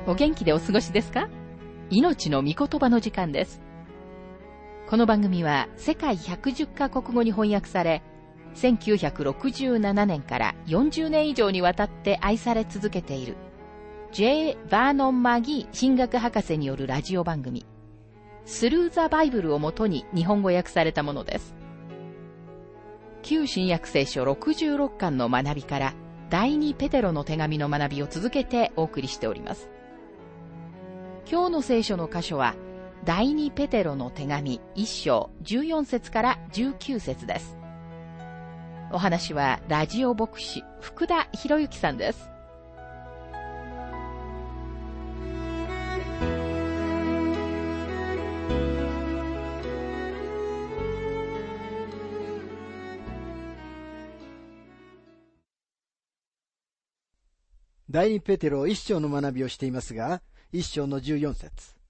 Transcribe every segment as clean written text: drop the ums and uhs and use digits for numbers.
お元気でお過ごしですか？命の御言葉の時間です。この番組は世界110カ国語に翻訳され、1967年から40年以上にわたって愛され続けている J. バーノン・マギー神学博士によるラジオ番組スルー・ザ・バイブルをもとに日本語訳されたものです。旧新約聖書66巻の学びから第2ペテロの手紙の学びを続けてお送りしております。今日の聖書の箇所は第2ペテロの手紙1章14節から19節です。お話はラジオ牧師福田博之さんです。 第2ペテロ1章の学びをしていますが、1章の14節。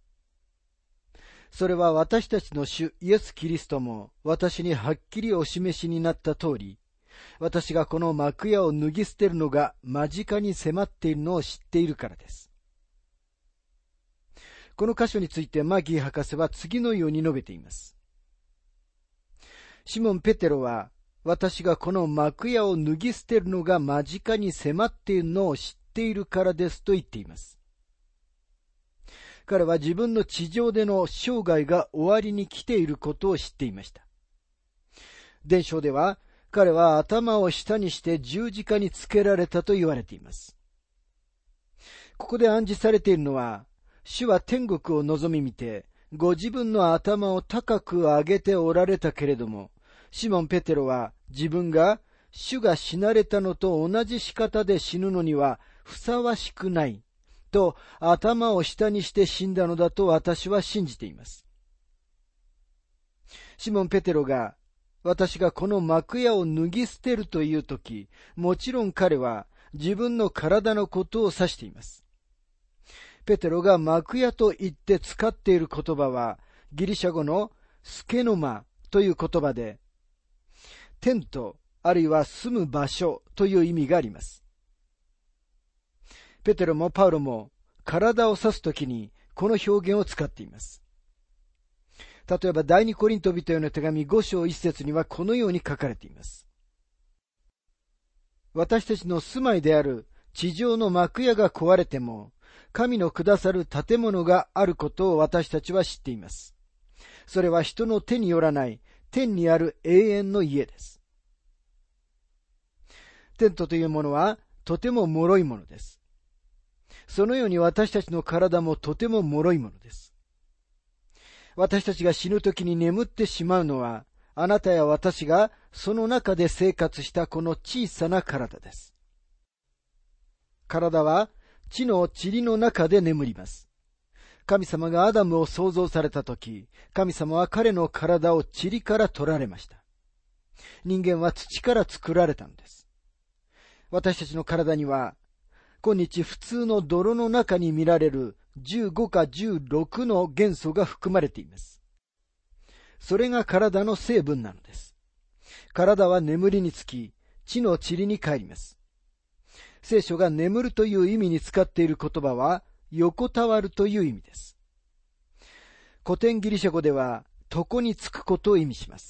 それは私たちの主イエス・キリストも私にはっきりお示しになった通り、私がこの幕屋を脱ぎ捨てるのが間近に迫っているのを知っているからです。この箇所についてマギー博士は次のように述べています。シモン・ペテロは私がこの幕屋を脱ぎ捨てるのが間近に迫っているのを知っているからですと言っています。彼は自分の地上での生涯が終わりに来ていることを知っていました。伝承では彼は頭を下にして十字架につけられたと言われています。ここで暗示されているのは、主は天国を望み見て、ご自分の頭を高く上げておられたけれども、シモン・ペテロは自分が主が死なれたのと同じ仕方で死ぬのにはふさわしくないと頭を下にして死んだのだと私は信じています。シモン・ペテロが私がこの幕屋を脱ぎ捨てるというとき、もちろん彼は自分の体のことを指しています。ペテロが幕屋と言って使っている言葉はギリシャ語のスケノマという言葉で、テントあるいは住む場所という意味があります。ペテロもパウロも体を指すときにこの表現を使っています。例えば第二コリント人への手紙5章1節にはこのように書かれています。私たちの住まいである地上の幕屋が壊れても、神のくださる建物があることを私たちは知っています。それは人の手によらない天にある永遠の家です。テントというものはとても脆いものです。そのように私たちの体もとても脆いものです。私たちが死ぬときに眠ってしまうのは、あなたや私がその中で生活したこの小さな体です。体は地の塵の中で眠ります。神様がアダムを創造されたとき、神様は彼の体を塵から取られました。人間は土から作られたのです。私たちの体には、今日普通の泥の中に見られる15か16の元素が含まれています。それが体の成分なのです。体は眠りにつき、地の塵に帰ります。聖書が眠るという意味に使っている言葉は、横たわるという意味です。古典ギリシャ語では、床につくことを意味します。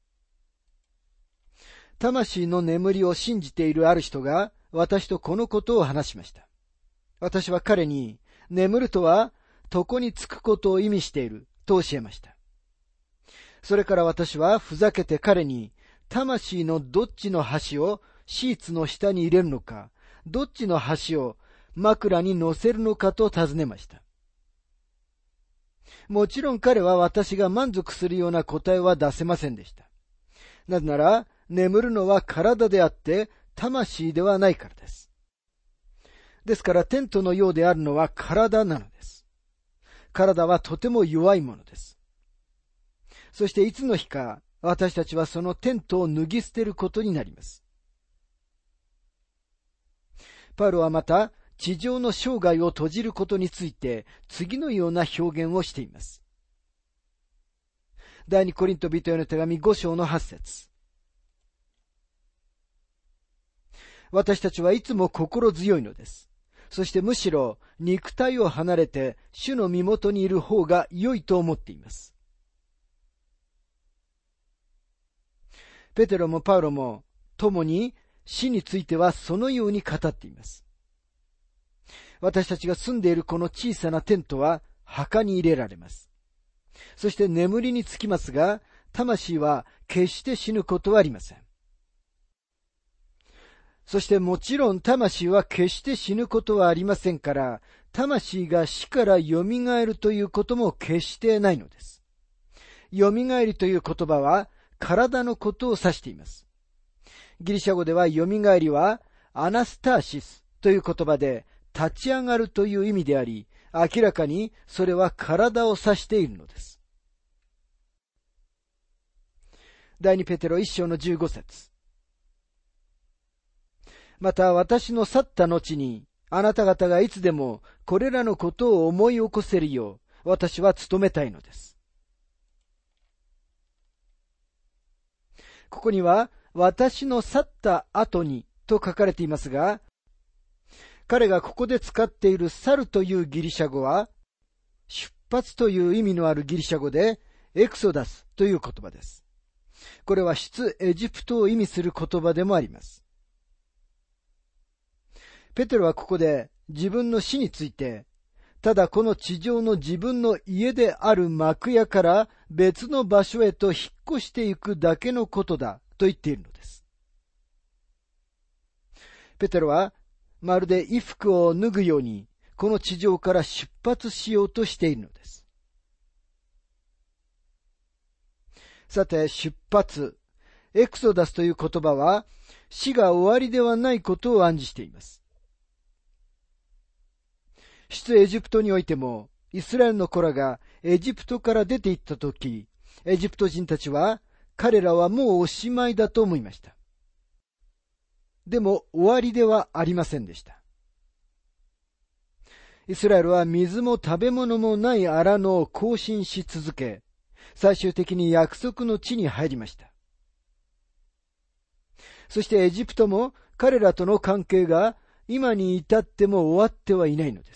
魂の眠りを信じているある人が、私とこのことを話しました。私は彼に、眠るとは床につくことを意味していると教えました。それから私はふざけて彼に、魂のどっちの端をシーツの下に入れるのか、どっちの端を枕に乗せるのかと尋ねました。もちろん彼は私が満足するような答えは出せませんでした。なぜなら、眠るのは体であって、魂ではないからです。ですからテントのようであるのは体なのです。体はとても弱いものです。そしていつの日か私たちはそのテントを脱ぎ捨てることになります。パウロはまた地上の生涯を閉じることについて次のような表現をしています。第二コリント人への手紙5章の8節。私たちはいつも心強いのです。 そしてむしろ肉体を離れて主の身元にいる方が良いと思っています。ペテロもパウロも共に死についてはそのように語っています。私たちが住んでいるこの小さなテントは墓に入れられます。そして眠りにつきますが、魂は決して死ぬことはありません。そしてもちろん魂は決して死ぬことはありませんから、魂が死から蘇るということも決してないのです。蘇りという言葉は体のことを指しています。ギリシャ語では蘇りはアナスターシスという言葉で立ち上がるという意味であり、明らかにそれは体を指しているのです。第2ペテロ1章の15節。また私の去った後に、あなた方がいつでもこれらのことを思い起こせるよう、私は努めたいのです。ここには、私の去った後にと書かれていますが、彼がここで使っている去るというギリシャ語は、出発という意味のあるギリシャ語で、エクソダスという言葉です。これは出エジプトを意味する言葉でもあります。ペテロはここで自分の死について、ただこの地上の自分の家である幕屋から別の場所へと引っ越していくだけのことだと言っているのです。ペテロはまるで衣服を脱ぐようにこの地上から出発しようとしているのです。さて、出発、エクソダスという言葉は死が終わりではないことを暗示しています。出エジプトにおいても、イスラエルの子らがエジプトから出て行ったとき、エジプト人たちは彼らはもうおしまいだと思いました。でも終わりではありませんでした。イスラエルは水も食べ物もない荒野を行進し続け、最終的に約束の地に入りました。そしてエジプトも彼らとの関係が今に至っても終わってはいないのです。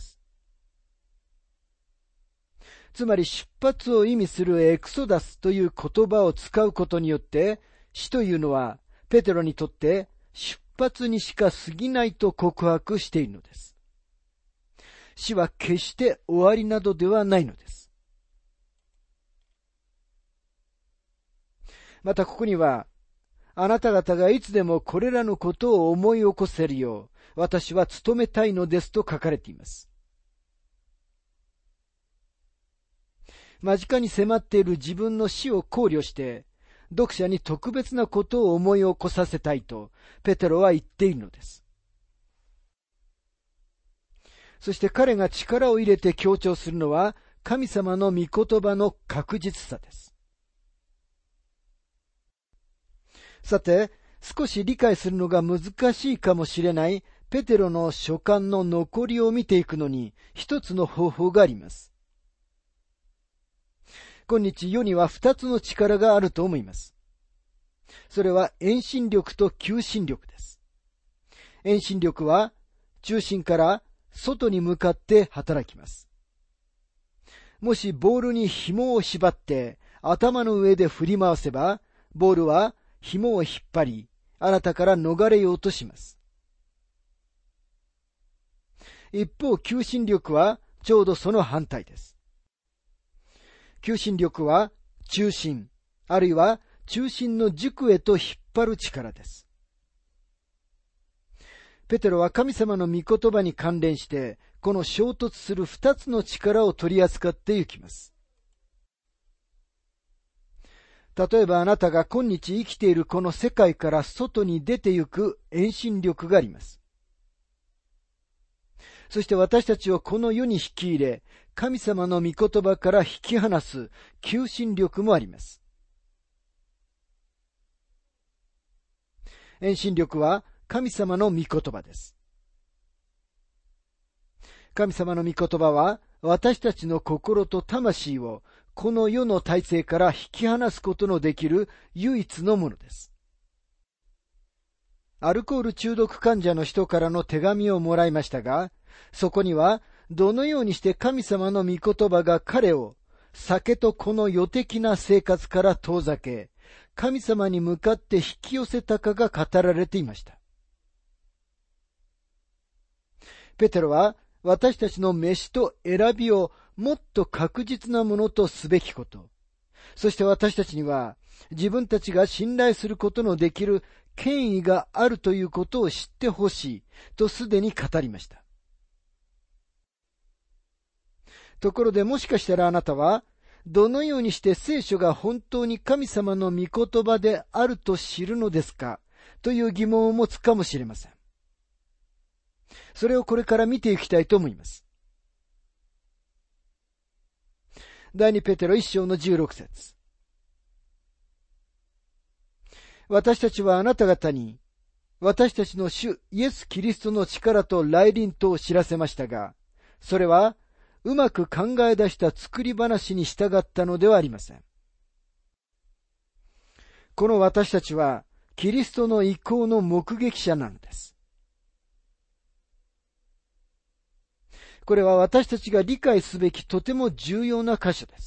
つまり出発を意味するエクソダスという言葉を使うことによって、死というのはペテロにとって出発にしか過ぎないと告白しているのです。死は決して終わりなどではないのです。またここには、あなた方がいつでもこれらのことを思い起こせるよう、私は努めたいのですと書かれています。間近に迫っている自分の死を考慮して、読者に特別なことを思い起こさせたいと、ペテロは言っているのです。そして彼が力を入れて強調するのは、神様の御言葉の確実さです。さて、少し理解するのが難しいかもしれないペテロの書簡の残りを見ていくのに、一つの方法があります。今日世には二つの力があると思います。それは遠心力と求心力です。遠心力は中心から外に向かって働きます。もしボールに紐を縛って頭の上で振り回せば、ボールは紐を引っ張り、あなたから逃れようとします。一方、求心力はちょうどその反対です。求心力は中心、あるいは中心の軸へと引っ張る力です。ペテロは神様の御言葉に関連して、この衝突する二つの力を取り扱っていきます。例えばあなたが今日生きているこの世界から外に出て行く遠心力があります。そして私たちをこの世に引き入れ、神様の御言葉から引き離す求心力もあります。遠心力は神様の御言葉です。神様の御言葉は私たちの心と魂をこの世の体制から引き離すことのできる唯一のものです。 アルコール中毒患者の人からの手紙をもらいましたが、そこにはどのようにして神様の御言葉が彼を酒とこの世的な生活から遠ざけ、神様に向かって引き寄せたかが語られていました。ペテロは私たちの召しと選びをもっと確実なものとすべきこと、そして私たちには自分たちが信頼することのできる権威があるということを知ってほしいとすでに語りました。ところでもしかしたらあなたはどのようにして聖書が本当に神様の御言葉であると知るのですかという疑問を持つかもしれません。それをこれから見ていきたいと思います。第2ペテロ1章の16節。私たちはあなた方に私たちの主イエス・キリストの力と来臨とを知らせましたが、それはうまく考え出した作り話に従ったのではありません。この私たちはキリストの意向の目撃者なのです。これは私たちが理解すべきとても重要な箇所です。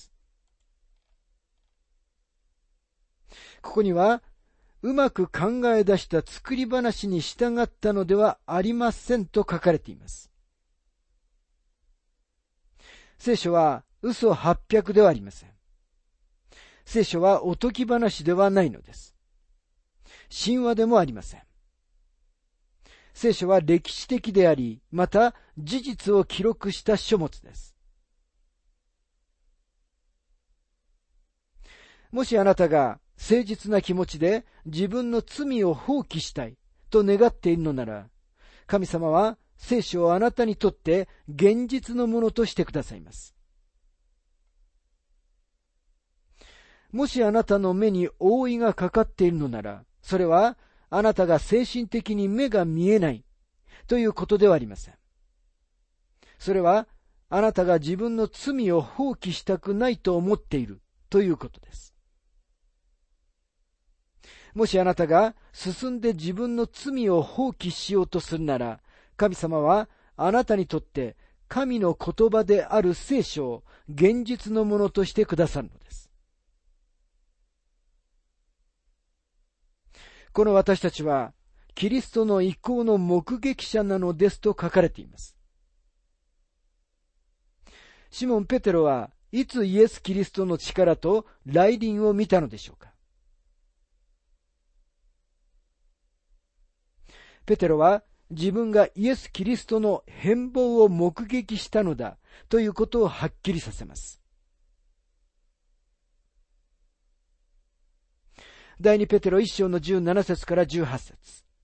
ここには、うまく考え出した作り話に従ったのではありませんと書かれています。聖書は嘘800ではありません。聖書はおとぎ話ではないのです。神話でもありません。聖書は歴史的であり、また事実を記録した書物です。もしあなたが誠実な気持ちで自分の罪を放棄したいと願っているのなら、神様は聖書をあなたにとって現実のものとしてくださいます。もしあなたの目に覆いがかかっているのなら、それはあなたが精神的に目が見えないということではありません。それはあなたが自分の罪を放棄したくないと思っているということです。もしあなたが進んで自分の罪を放棄しようとするなら、神様はあなたにとって神の言葉である聖書を現実のものとしてくださるのです。この私たちはキリストの意向の目撃者なのですと書かれています。シモン・ペテロはいつイエス・キリストの力と来臨を見たのでしょうか。ペテロは自分がイエス・キリストの変貌を目撃したのだということをはっきりさせます。第2ペテロ1章の17節から18節。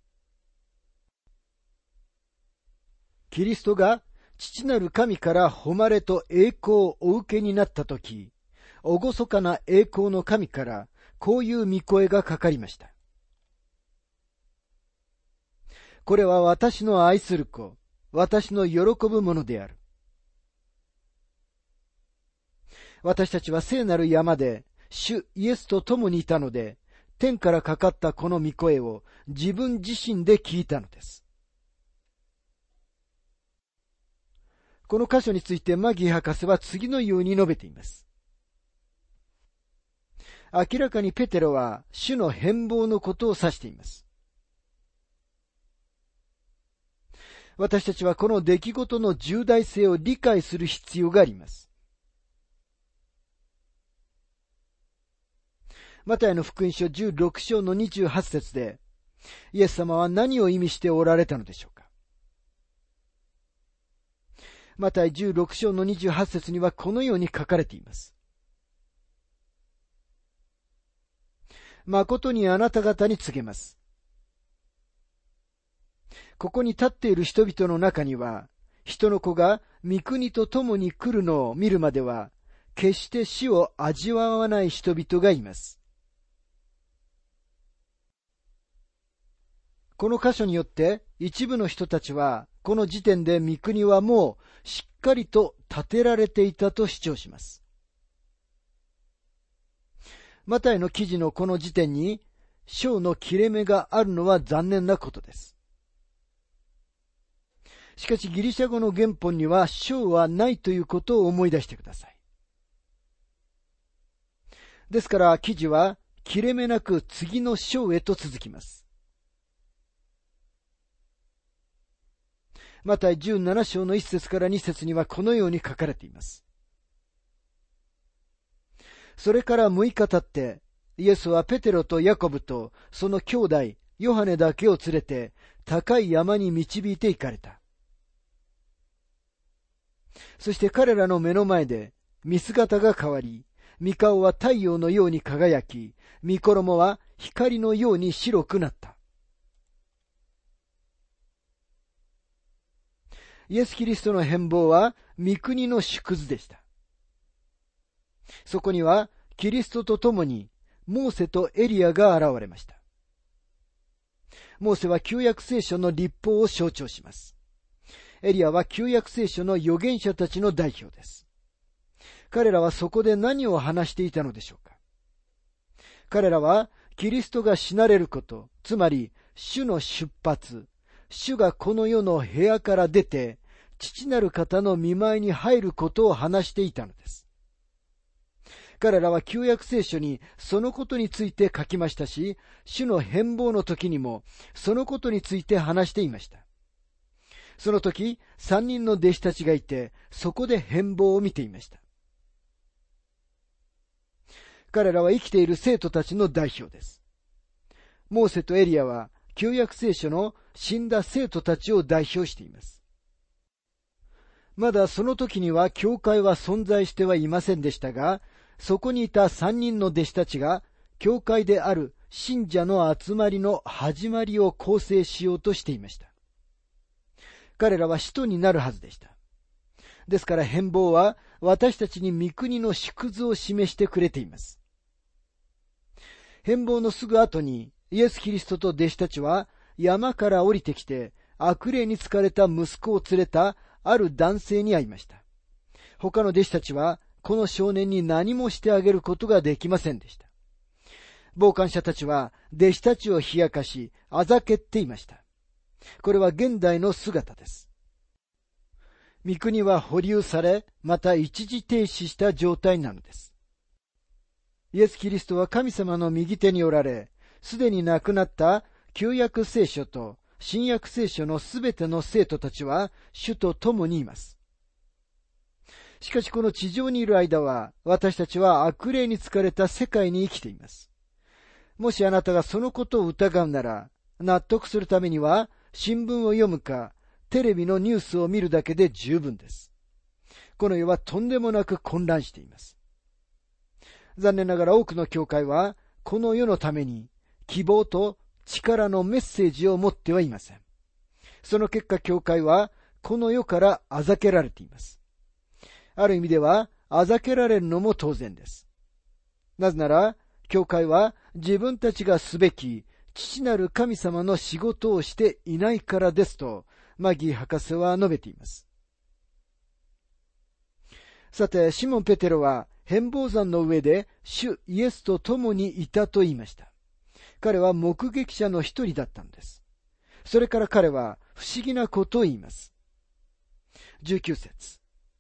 キリストが父なる神から誉れと栄光をお受けになったとき、厳かな栄光の神からこういう御声がかかりました。これは私の愛する子、私の喜ぶものである。私たちは聖なる山で主イエスと共にいたので、天からかかったこの御声を自分自身で聞いたのです。この箇所についてマギー博士は次のように述べています。明らかにペテロは主の変貌のことを指しています。私たちはこの出来事の重大性を理解する必要があります。マタイの福音書16章の28節で、イエス様は何を意味しておられたのでしょうか。マタイ16章の28節にはこのように書かれています。誠にあなた方に告げます。ここに立っている人々の中には、人の子が御国と共に来るのを見るまでは、決して死を味わわない人々がいます。この箇所によって一部の人たちはこの時点で御国はもうしっかりと建てられていたと主張します。マタイの記事のこの時点に章の切れ目があるのは残念なことです。しかしギリシャ語の原本には章はないということを思い出してください。ですから記事は切れ目なく次の章へと続きます。マタイ17章の1節から2節にはこのように書かれています。それから6日経って、イエスはペテロとヤコブとその兄弟ヨハネだけを連れて高い山に導いて行かれた。そして彼らの目の前で見姿が変わり、御顔は太陽のように輝き、御衣は光のように白くなった。イエス・キリストの変貌は御国の縮図でした。そこにはキリストと共にモーセとエリアが現れました。モーセは旧約聖書の律法を象徴します。エリアは旧約聖書の預言者たちの代表です。彼らはそこで何を話していたのでしょうか。彼らはキリストが死なれること、つまり主の出発、主がこの世の部屋から出て、父なる方の御前に入ることを話していたのです。彼らは旧約聖書にそのことについて書きましたし、主の変貌の時にもそのことについて話していました。その時、3人の弟子たちがいて、そこで変貌を見ていました。彼らは生きている生徒たちの代表です。モーセとエリアは旧約聖書の死んだ生徒たちを代表しています。まだその時には教会は存在してはいませんでしたが、そこにいた3人の弟子たちが教会である信者の集まりの始まりを構成しようとしていました。彼らは使徒になるはずでした。ですから変貌は私たちに御国の縮図を示してくれています。変貌のすぐ後にイエス・キリストと弟子たちは山から降りてきて悪霊に疲れた息子を連れたある男性に会いました。他の弟子たちはこの少年に何もしてあげることができませんでした。傍観者たちは弟子たちを冷やかし、あざけっていました。これは現代の姿です。御国は保留され、また一時停止した状態なのです。イエス・キリストは神様の右手におられ、すでに亡くなった旧約聖書と新約聖書のすべての生徒たちは主と共にいます。しかしこの地上にいる間は、私たちは悪霊に疲れた世界に生きています。もしあなたがそのことを疑うなら、納得するためには、新聞を読むか、テレビのニュースを見るだけで十分です。この世はとんでもなく混乱しています。残念ながら多くの教会は、この世のために希望と力のメッセージを持ってはいません。その結果、教会はこの世からあざけられています。ある意味では、あざけられるのも当然です。なぜなら、教会は自分たちがすべき父なる神様の仕事をしていないからですと、マギー博士は述べています。さて、シモン・ペテロは変貌山の上で主イエスと共にいたと言いました。彼は目撃者の一人だったのです。それから彼は不思議なことを言います。19節。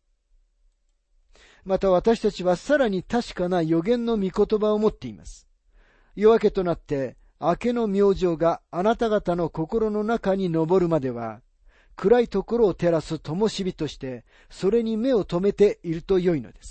また私たちはさらに確かな預言の御言葉を持っています。夜明けとなって明けの明星があなた方の心の中に昇るまでは、暗いところを照らす灯火として、それに目を留めていると良いのです。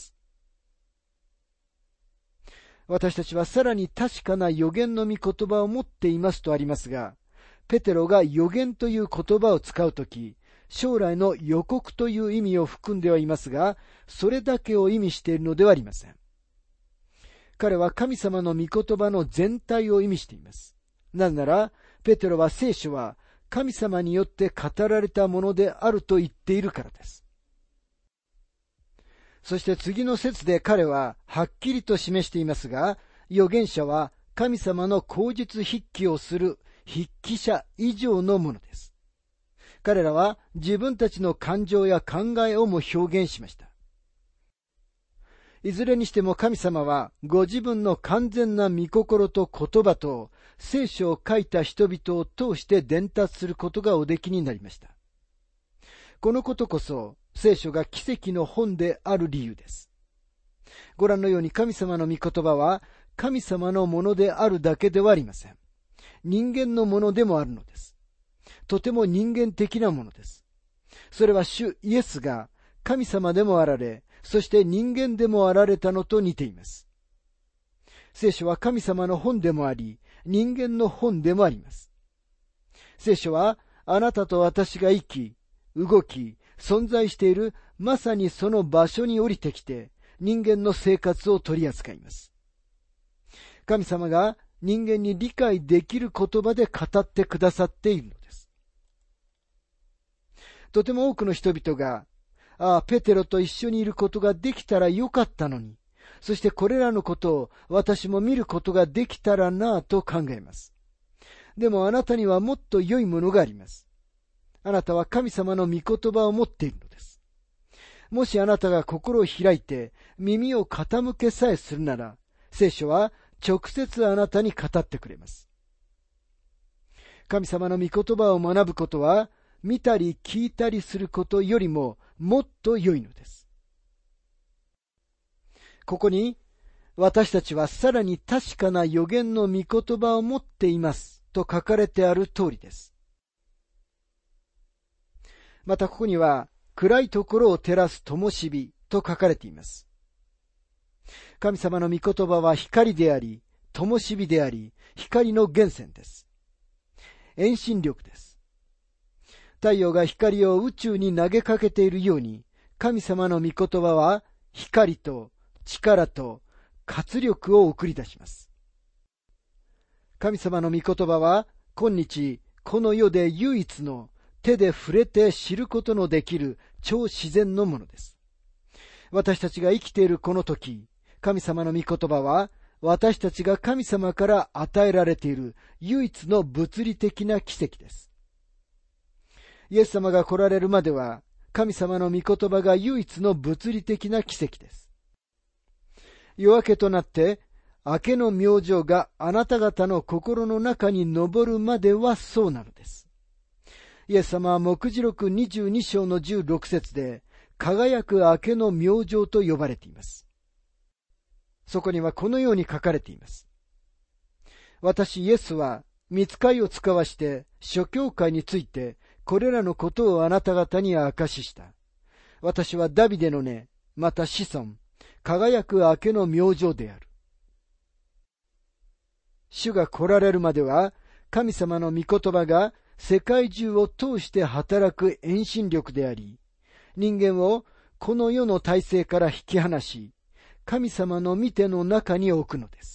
私たちはさらに確かな預言の御言葉を持っていますとありますが、ペテロが預言という言葉を使うとき、将来の予告という意味を含んではいますが、それだけを意味しているのではありません。彼は神様の御言葉の全体を意味しています。なぜなら、ペテロは聖書は神様によって語られたものであると言っているからです。そして次の節で彼ははっきりと示していますが、預言者は神様の口述筆記をする筆記者以上のものです。彼らは自分たちの感情や考えをも表現しました。いずれにしても神様はご自分の完全な御心と言葉と聖書を書いた人々を通して伝達することがおできになりました。このことこそ聖書が奇跡の本である理由です。ご覧のように神様の御言葉は神様のものであるだけではありません。人間のものでもあるのです。とても人間的なものです。それは主イエスが神様でもあられ、そして人間でもあられたのと似ています。聖書は神様の本でもあり、人間の本でもあります。聖書はあなたと私が生き、動き、存在しているまさにその場所に降りてきて、人間の生活を取り扱います。神様が人間に理解できる言葉で語ってくださっているのです。とても多くの人々が、ペテロと一緒にいることができたらよかったのに、そしてこれらのことを私も見ることができたらなぁと考えます。でもあなたにはもっと良いものがあります。あなたは神様の御言葉を持っているのです。もしあなたが心を開いて耳を傾けさえするなら、聖書は直接あなたに語ってくれます。神様の御言葉を学ぶことは、見たり聞いたりすることよりももっと良いのです。ここに、私たちはさらに確かな預言の御言葉を持っていますと書かれてある通りです。またここには、暗いところを照らす灯火と書かれています。神様の御言葉は光であり、灯火であり、光の源泉です。遠心力です。太陽が光を宇宙に投げかけているように、神様の御言葉は光と力と活力を送り出します。神様の御言葉は今日この世で唯一の手で触れて知ることのできる超自然のものです。私たちが生きているこの時、神様の御言葉は私たちが神様から与えられている唯一の物理的な奇跡です。イエス様が来られるまでは神様の御言葉が唯一の物理的な奇跡です。夜明けとなって明けの明星があなた方の心の中に昇るまではそうなのです。イエス様は黙示録22章の16節で輝く明けの明星と呼ばれています。そこにはこのように書かれています。私イエスは御使いを使わして諸教会についてこれらのことをあなた方に明かしした。私はダビデの根、また子孫、輝く明けの明星である。主が来られるまでは、神様の御言葉が世界中を通して働く遠心力であり、人間をこの世の体制から引き離し、神様の御手の中に置くのです。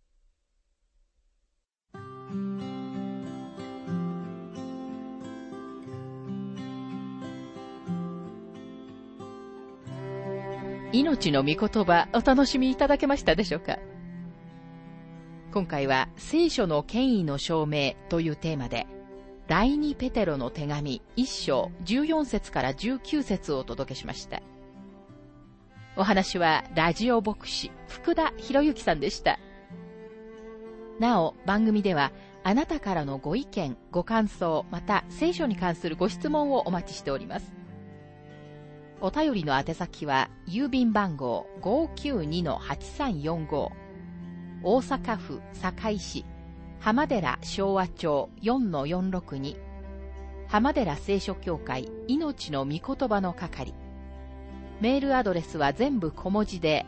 命の御言葉、お楽しみいただけましたでしょうか。今回は聖書の権威の証明というテーマで、第2ペテロの手紙1章14節から19節をお届けしました。お話はラジオ牧師福田博之さんでした。なお番組ではあなたからのご意見、ご感想、また聖書に関するご質問をお待ちしております。お便りの宛先は郵便番号 592-8345 大阪府堺市浜寺昭和町 4-462 浜寺聖書協会命の御言葉の係。メールアドレスは全部小文字で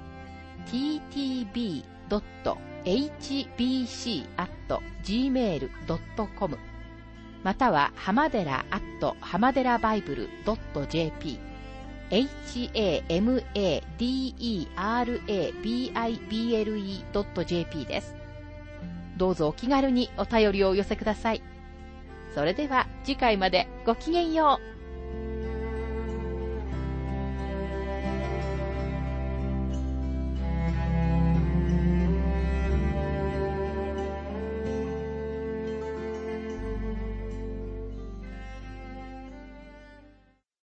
ttb.hbc@gmail.com または浜寺浜寺バイブル .jp hamaderabible.jp です。どうぞお気軽にお便りをお寄せください。それでは次回までごきげんよう。